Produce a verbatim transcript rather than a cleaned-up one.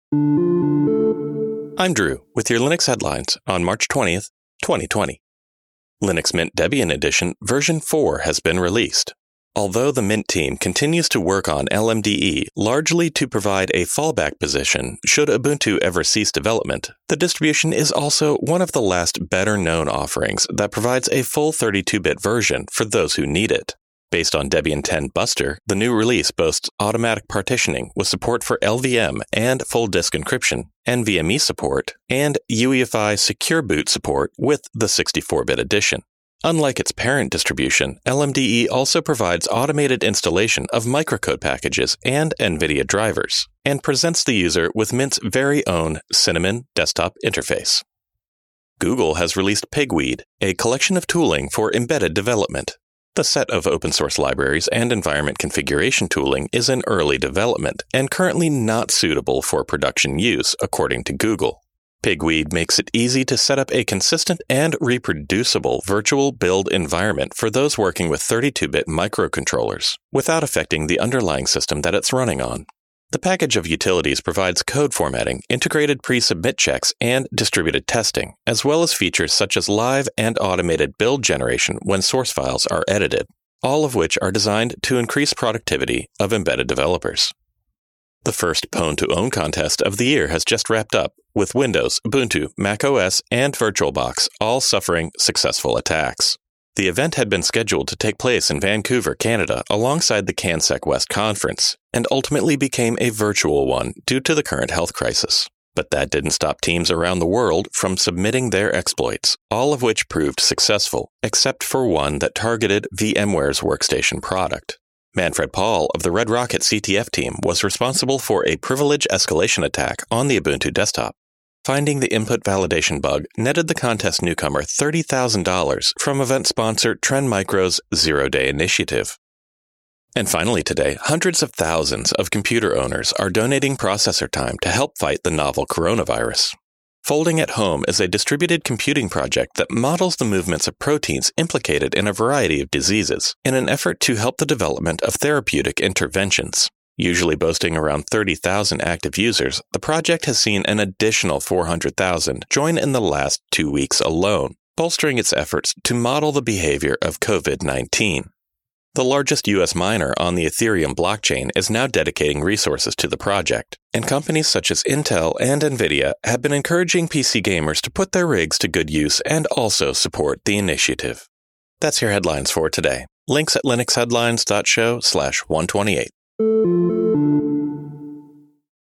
I'm Drew with your Linux headlines on March twentieth, twenty twenty. Linux Mint Debian Edition version four has been released. Although the Mint team continues to work on L M D E largely to provide a fallback position should Ubuntu ever cease development, the distribution is also one of the last better-known offerings that provides a full thirty-two bit version for those who need it. Based on Debian ten Buster, the new release boasts automatic partitioning with support for L V M and full disk encryption, N V M e support, and U E F I Secure Boot support with the sixty-four bit edition. Unlike its parent distribution, L M D E also provides automated installation of microcode packages and NVIDIA drivers, and presents the user with Mint's very own Cinnamon desktop interface. Google has released Pigweed, a collection of tooling for embedded development. The set of open-source libraries and environment configuration tooling is in early development and currently not suitable for production use, according to Google. Pigweed makes it easy to set up a consistent and reproducible virtual build environment for those working with thirty-two bit microcontrollers, without affecting the underlying system that it's running on. The package of utilities provides code formatting, integrated pre-submit checks, and distributed testing, as well as features such as live and automated build generation when source files are edited, all of which are designed to increase productivity of embedded developers. The first Pwn to Own contest of the year has just wrapped up, with Windows, Ubuntu, macOS, and VirtualBox all suffering successful attacks. The event had been scheduled to take place in Vancouver, Canada, alongside the CanSec West Conference, and ultimately became a virtual one due to the current health crisis. But that didn't stop teams around the world from submitting their exploits, all of which proved successful, except for one that targeted VMware's workstation product. Manfred Paul of the Red Rocket C T F team was responsible for a privilege escalation attack on the Ubuntu desktop. Finding the input validation bug netted the contest newcomer thirty thousand dollars from event sponsor Trend Micro's Zero Day Initiative. And finally today, hundreds of thousands of computer owners are donating processor time to help fight the novel coronavirus. Folding at Home is a distributed computing project that models the movements of proteins implicated in a variety of diseases in an effort to help the development of therapeutic interventions. Usually boasting around thirty thousand active users, the project has seen an additional four hundred thousand join in the last two weeks alone, bolstering its efforts to model the behavior of COVID nineteen. The largest U S miner on the Ethereum blockchain is now dedicating resources to the project, and companies such as Intel and NVIDIA have been encouraging P C gamers to put their rigs to good use and also support the initiative. That's your headlines for today. Links at linuxheadlines dot show slash one twenty-eight.